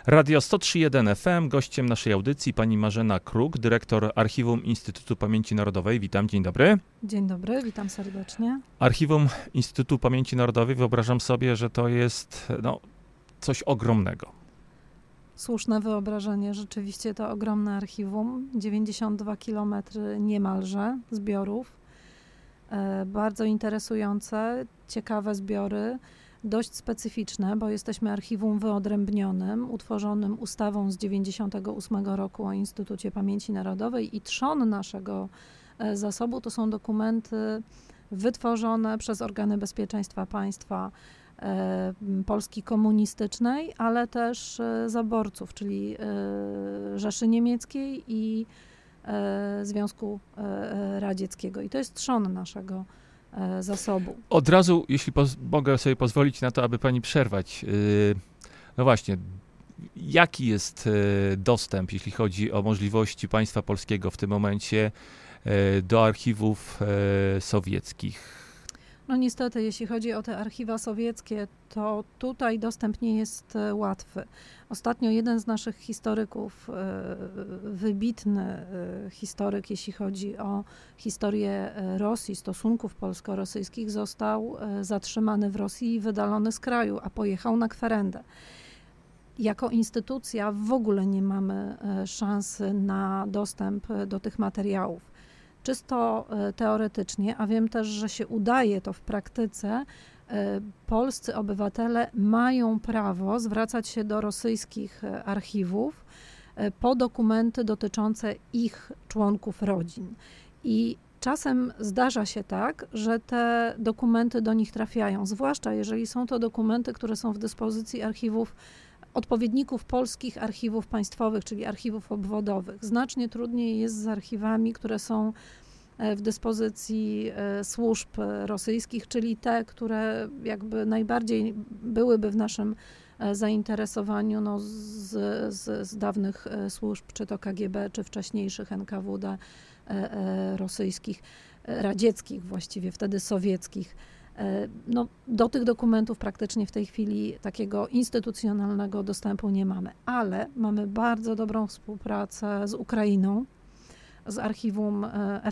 Radio 103.1 FM, gościem naszej audycji pani Marzena Kruk, dyrektor Archiwum Instytutu Pamięci Narodowej. Witam, dzień dobry. Dzień dobry, witam serdecznie. Archiwum Instytutu Pamięci Narodowej, wyobrażam sobie, że to jest coś ogromnego. Słuszne wyobrażenie, rzeczywiście to ogromne archiwum, 92 km niemalże zbiorów, bardzo interesujące, ciekawe zbiory, dość specyficzne, bo jesteśmy archiwum wyodrębnionym, utworzonym ustawą z 1998 roku o Instytucie Pamięci Narodowej i trzon naszego zasobu to są dokumenty wytworzone przez organy bezpieczeństwa państwa Polski komunistycznej, ale też zaborców, czyli Rzeszy Niemieckiej i Związku Radzieckiego. I to jest trzon naszego zasobu. Od razu, jeśli mogę sobie pozwolić na to, aby pani przerwać. No właśnie, jaki jest dostęp, jeśli chodzi o możliwości państwa polskiego w tym momencie do archiwów sowieckich? No niestety, jeśli chodzi o te archiwa sowieckie, to tutaj dostęp nie jest łatwy. Ostatnio jeden z naszych historyków, wybitny historyk, jeśli chodzi o historię Rosji, stosunków polsko-rosyjskich, został zatrzymany w Rosji i wydalony z kraju, a pojechał na kwerendę. Jako instytucja w ogóle nie mamy szansy na dostęp do tych materiałów. Czysto teoretycznie, a wiem też, że się udaje to w praktyce, polscy obywatele mają prawo zwracać się do rosyjskich archiwów po dokumenty dotyczące ich członków rodzin. I czasem zdarza się tak, że te dokumenty do nich trafiają, zwłaszcza jeżeli są to dokumenty, które są w dyspozycji archiwów odpowiedników polskich archiwów państwowych, czyli archiwów obwodowych. Znacznie trudniej jest z archiwami, które są w dyspozycji służb rosyjskich, czyli te, które jakby najbardziej byłyby w naszym zainteresowaniu z dawnych służb, czy to KGB, czy wcześniejszych NKWD rosyjskich, radzieckich właściwie, wtedy sowieckich. No, do tych dokumentów praktycznie w tej chwili takiego instytucjonalnego dostępu nie mamy, ale mamy bardzo dobrą współpracę z Ukrainą, z archiwum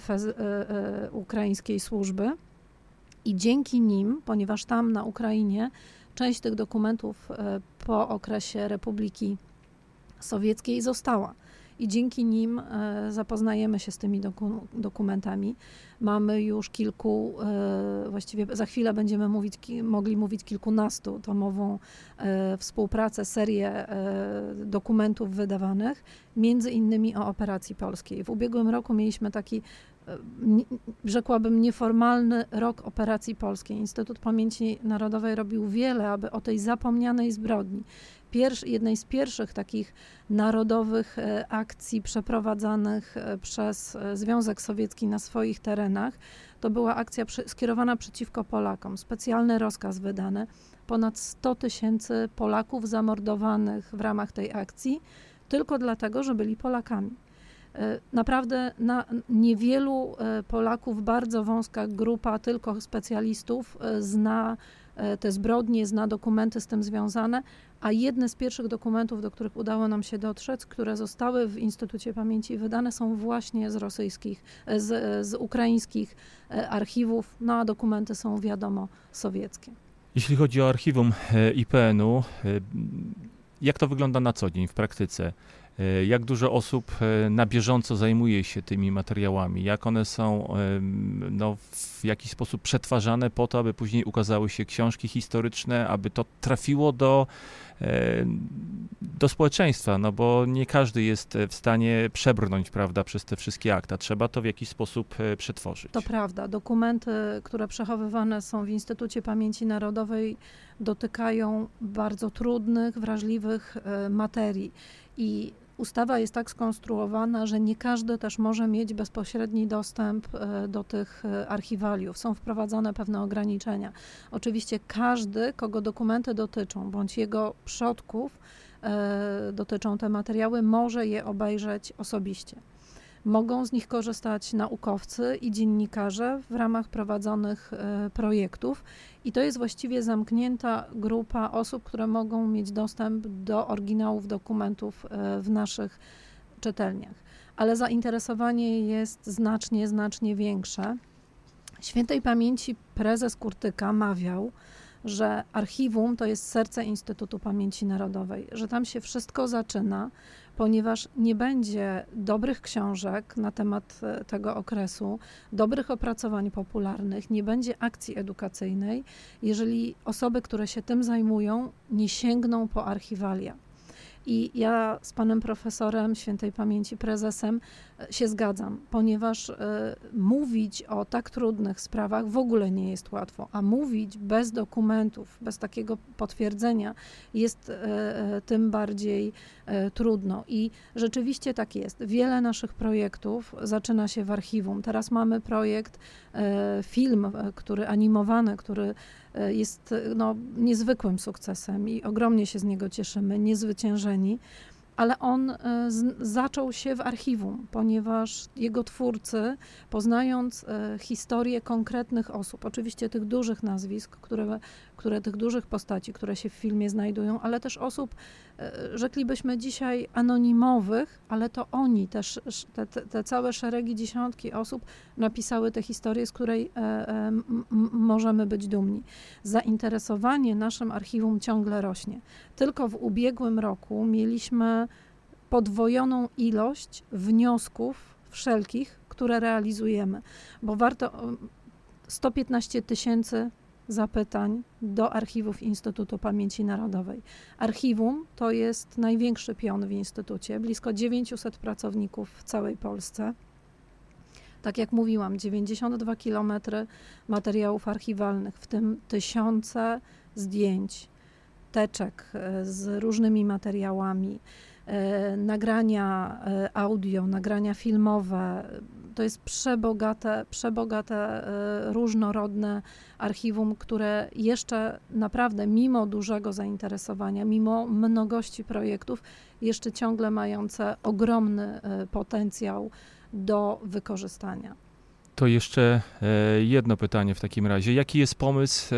ukraińskiej służby i dzięki nim, ponieważ tam na Ukrainie część tych dokumentów po okresie Republiki Sowieckiej została. I dzięki nim zapoznajemy się z tymi dokumentami. Mamy już kilku, właściwie za chwilę będziemy mogli mówić kilkunastotomową współpracę, serię dokumentów wydawanych, między innymi o operacji polskiej. W ubiegłym roku mieliśmy taki, rzekłabym, nieformalny rok operacji polskiej. Instytut Pamięci Narodowej robił wiele, aby o tej zapomnianej zbrodni, jednej z pierwszych takich narodowych akcji przeprowadzanych przez Związek Sowiecki na swoich terenach. To była akcja skierowana przeciwko Polakom. Specjalny rozkaz wydany. Ponad 100 000 Polaków zamordowanych w ramach tej akcji tylko dlatego, że byli Polakami. Naprawdę niewielu Polaków, bardzo wąska grupa tylko specjalistów zna te zbrodnie, zna dokumenty z tym związane, a jedne z pierwszych dokumentów, do których udało nam się dotrzeć, które zostały w Instytucie Pamięci wydane, są właśnie z rosyjskich, z ukraińskich archiwów, no a dokumenty są wiadomo sowieckie. Jeśli chodzi o archiwum IPN-u, jak to wygląda na co dzień w praktyce? Jak dużo osób na bieżąco zajmuje się tymi materiałami? Jak one są w jakiś sposób przetwarzane po to, aby później ukazały się książki historyczne, aby to trafiło do społeczeństwa, no bo nie każdy jest w stanie przebrnąć, prawda, przez te wszystkie akta. Trzeba to w jakiś sposób przetworzyć. To prawda. Dokumenty, które przechowywane są w Instytucie Pamięci Narodowej, dotykają bardzo trudnych, wrażliwych materii i ustawa jest tak skonstruowana, że nie każdy też może mieć bezpośredni dostęp do tych archiwaliów. Są wprowadzone pewne ograniczenia. Oczywiście każdy, kogo dokumenty dotyczą, bądź jego przodków dotyczą te materiały, może je obejrzeć osobiście. Mogą z nich korzystać naukowcy i dziennikarze w ramach prowadzonych projektów i to jest właściwie zamknięta grupa osób, które mogą mieć dostęp do oryginałów dokumentów w naszych czytelniach. Ale zainteresowanie jest znacznie większe. Świętej pamięci prezes Kurtyka mawiał, że archiwum to jest serce Instytutu Pamięci Narodowej, że tam się wszystko zaczyna, ponieważ nie będzie dobrych książek na temat tego okresu, dobrych opracowań popularnych, nie będzie akcji edukacyjnej, jeżeli osoby, które się tym zajmują, nie sięgną po archiwalia. I ja z panem profesorem, świętej pamięci prezesem, się zgadzam, ponieważ mówić o tak trudnych sprawach w ogóle nie jest łatwo, a mówić bez dokumentów, bez takiego potwierdzenia jest tym bardziej trudno. I rzeczywiście tak jest. Wiele naszych projektów zaczyna się w archiwum. Teraz mamy projekt, film, animowany, który jest niezwykłym sukcesem i ogromnie się z niego cieszymy, niezwyciężeni, ale on zaczął się w archiwum, ponieważ jego twórcy, poznając historię konkretnych osób, oczywiście tych dużych nazwisk, tych dużych postaci, które się w filmie znajdują, ale też osób, rzeklibyśmy dzisiaj anonimowych, ale to oni też, te całe szeregi, dziesiątki osób napisały tę historię, z której możemy być dumni. Zainteresowanie naszym archiwum ciągle rośnie. Tylko w ubiegłym roku mieliśmy podwojoną ilość wniosków wszelkich, które realizujemy, bo warto 115 000 zapytań do archiwów Instytutu Pamięci Narodowej. Archiwum to jest największy pion w Instytucie, blisko 900 pracowników w całej Polsce. Tak jak mówiłam, 92 kilometry materiałów archiwalnych, w tym tysiące zdjęć, teczek z różnymi materiałami, nagrania audio, nagrania filmowe. To jest przebogate, różnorodne archiwum, które jeszcze naprawdę mimo dużego zainteresowania, mimo mnogości projektów, jeszcze ciągle mające ogromny potencjał do wykorzystania. To jeszcze jedno pytanie w takim razie. Jaki jest pomysł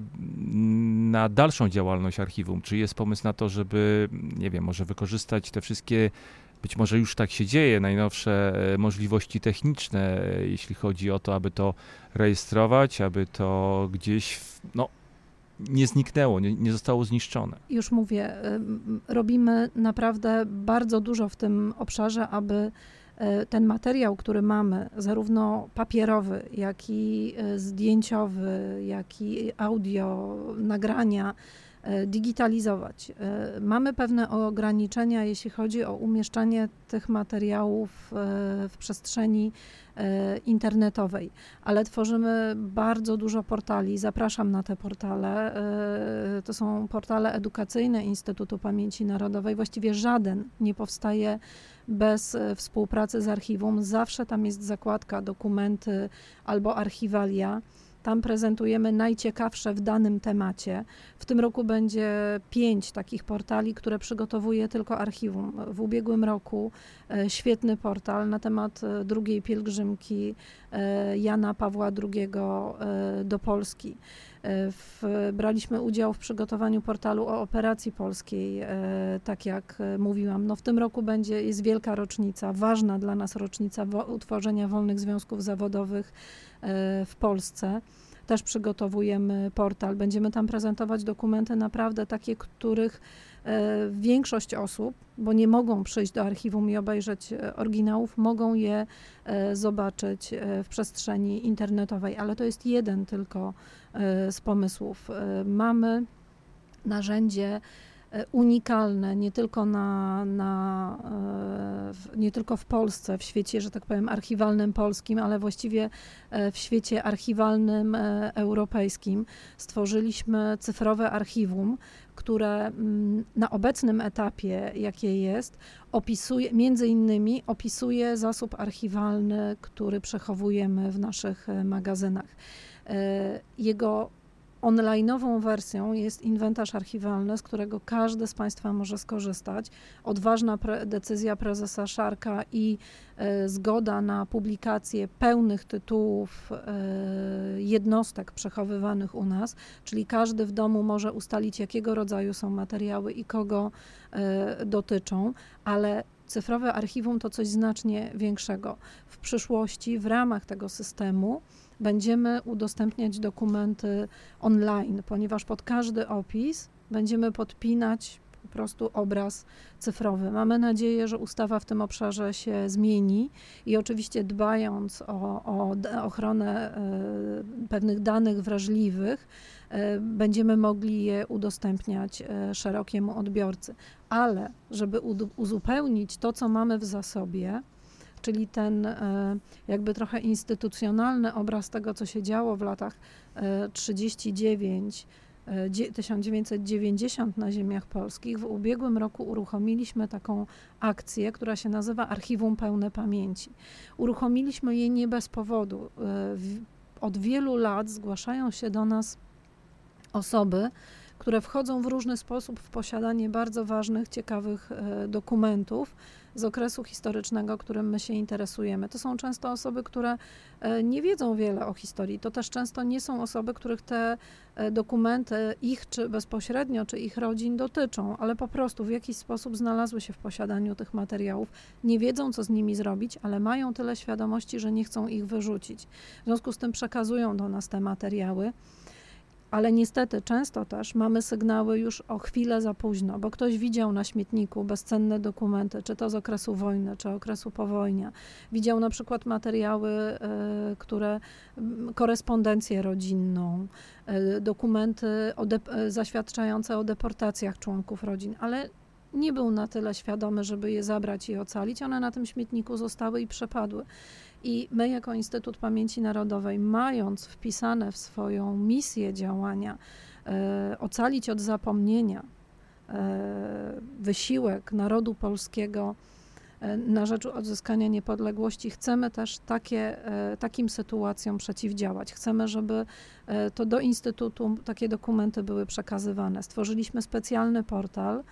na dalszą działalność archiwum? Czy jest pomysł na to, żeby, nie wiem, może wykorzystać te wszystkie, być może już tak się dzieje, najnowsze możliwości techniczne, jeśli chodzi o to, aby to rejestrować, aby to gdzieś, nie zniknęło, nie zostało zniszczone? Już mówię, robimy naprawdę bardzo dużo w tym obszarze, aby ten materiał, który mamy, zarówno papierowy, jak i zdjęciowy, jak i audio, nagrania, digitalizować. Mamy pewne ograniczenia, jeśli chodzi o umieszczanie tych materiałów w przestrzeni internetowej, ale tworzymy bardzo dużo portali. Zapraszam na te portale. To są portale edukacyjne Instytutu Pamięci Narodowej. Właściwie żaden nie powstaje bez współpracy z archiwum. Zawsze tam jest zakładka dokumenty albo archiwalia. Tam prezentujemy najciekawsze w danym temacie. W tym roku będzie 5 takich portali, które przygotowuje tylko archiwum. W ubiegłym roku świetny portal na temat drugiej pielgrzymki Jana Pawła II do Polski. Braliśmy udział w przygotowaniu portalu o operacji polskiej, tak jak mówiłam. W tym roku jest wielka rocznica, ważna dla nas rocznica utworzenia wolnych związków zawodowych w Polsce. Też przygotowujemy portal. Będziemy tam prezentować dokumenty naprawdę takie, których większość osób, bo nie mogą przyjść do archiwum i obejrzeć oryginałów, mogą je zobaczyć w przestrzeni internetowej, ale to jest jeden tylko z pomysłów. Mamy narzędzie unikalne nie tylko nie tylko w Polsce, w świecie, że tak powiem, archiwalnym polskim, ale właściwie w świecie archiwalnym europejskim. Stworzyliśmy cyfrowe archiwum, które na obecnym etapie, jakie jest, między innymi opisuje zasób archiwalny, który przechowujemy w naszych magazynach. Jego Online'ową wersją jest inwentarz archiwalny, z którego każdy z Państwa może skorzystać. Odważna decyzja prezesa Szarka i zgoda na publikację pełnych tytułów jednostek przechowywanych u nas, czyli każdy w domu może ustalić, jakiego rodzaju są materiały i kogo dotyczą, ale cyfrowe archiwum to coś znacznie większego. W przyszłości w ramach tego systemu będziemy udostępniać dokumenty online, ponieważ pod każdy opis będziemy podpinać po prostu obraz cyfrowy. Mamy nadzieję, że ustawa w tym obszarze się zmieni i oczywiście dbając o ochronę pewnych danych wrażliwych, będziemy mogli je udostępniać szerokiemu odbiorcy. Ale żeby uzupełnić to, co mamy w zasobie, czyli ten jakby trochę instytucjonalny obraz tego, co się działo w latach 1990 na ziemiach polskich, w ubiegłym roku uruchomiliśmy taką akcję, która się nazywa Archiwum Pełne Pamięci. Uruchomiliśmy je nie bez powodu. Od wielu lat zgłaszają się do nas osoby, które wchodzą w różny sposób w posiadanie bardzo ważnych, ciekawych dokumentów z okresu historycznego, którym my się interesujemy. To są często osoby, które nie wiedzą wiele o historii. To też często nie są osoby, których te dokumenty, ich czy bezpośrednio, czy ich rodzin dotyczą, ale po prostu w jakiś sposób znalazły się w posiadaniu tych materiałów. Nie wiedzą, co z nimi zrobić, ale mają tyle świadomości, że nie chcą ich wyrzucić. W związku z tym przekazują do nas te materiały. Ale niestety często też mamy sygnały już o chwilę za późno, bo ktoś widział na śmietniku bezcenne dokumenty, czy to z okresu wojny, czy okresu powojnia. Widział na przykład materiały, korespondencję rodzinną, dokumenty zaświadczające o deportacjach członków rodzin, ale nie był na tyle świadomy, żeby je zabrać i ocalić. One na tym śmietniku zostały i przepadły. I my jako Instytut Pamięci Narodowej, mając wpisane w swoją misję działania ocalić od zapomnienia wysiłek narodu polskiego na rzecz odzyskania niepodległości, chcemy też takim sytuacjom przeciwdziałać. Chcemy, żeby to do Instytutu takie dokumenty były przekazywane. Stworzyliśmy specjalny portal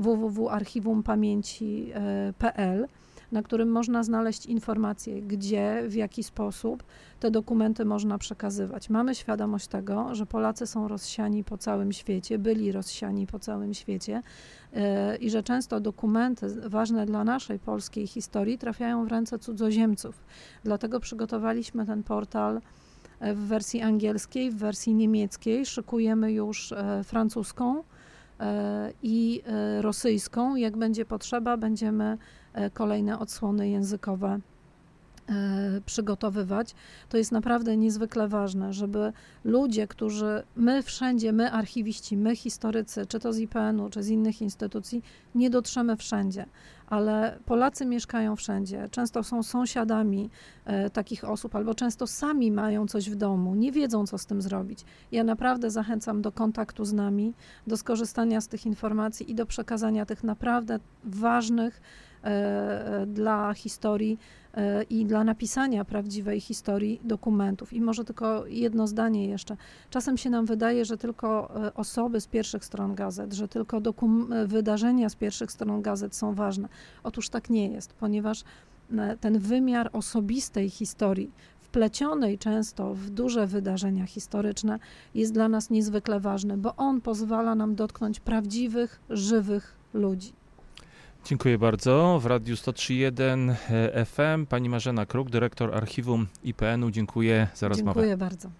www.archiwumpamięci.pl, na którym można znaleźć informacje, gdzie, w jaki sposób te dokumenty można przekazywać. Mamy świadomość tego, że Polacy są rozsiani po całym świecie, byli rozsiani po całym świecie i że często dokumenty ważne dla naszej polskiej historii trafiają w ręce cudzoziemców. Dlatego przygotowaliśmy ten portal w wersji angielskiej, w wersji niemieckiej, szykujemy już francuską i rosyjską. Jak będzie potrzeba, będziemy kolejne odsłony językowe przygotowywać. To jest naprawdę niezwykle ważne, żeby ludzie, my archiwiści, my historycy, czy to z IPN-u, czy z innych instytucji, nie dotrzemy wszędzie, ale Polacy mieszkają wszędzie, często są sąsiadami takich osób, albo często sami mają coś w domu, nie wiedzą, co z tym zrobić. Ja naprawdę zachęcam do kontaktu z nami, do skorzystania z tych informacji i do przekazania tych naprawdę ważnych dla historii i dla napisania prawdziwej historii dokumentów. I może tylko jedno zdanie jeszcze. Czasem się nam wydaje, że tylko osoby z pierwszych stron gazet, że tylko wydarzenia z pierwszych stron gazet są ważne. Otóż tak nie jest, ponieważ ten wymiar osobistej historii, wplecionej często w duże wydarzenia historyczne, jest dla nas niezwykle ważny, bo on pozwala nam dotknąć prawdziwych, żywych ludzi. Dziękuję bardzo. W Radiu 103.1 FM pani Marzena Kruk, dyrektor Archiwum IPN-u. Dziękuję za rozmowę. Dziękuję bardzo.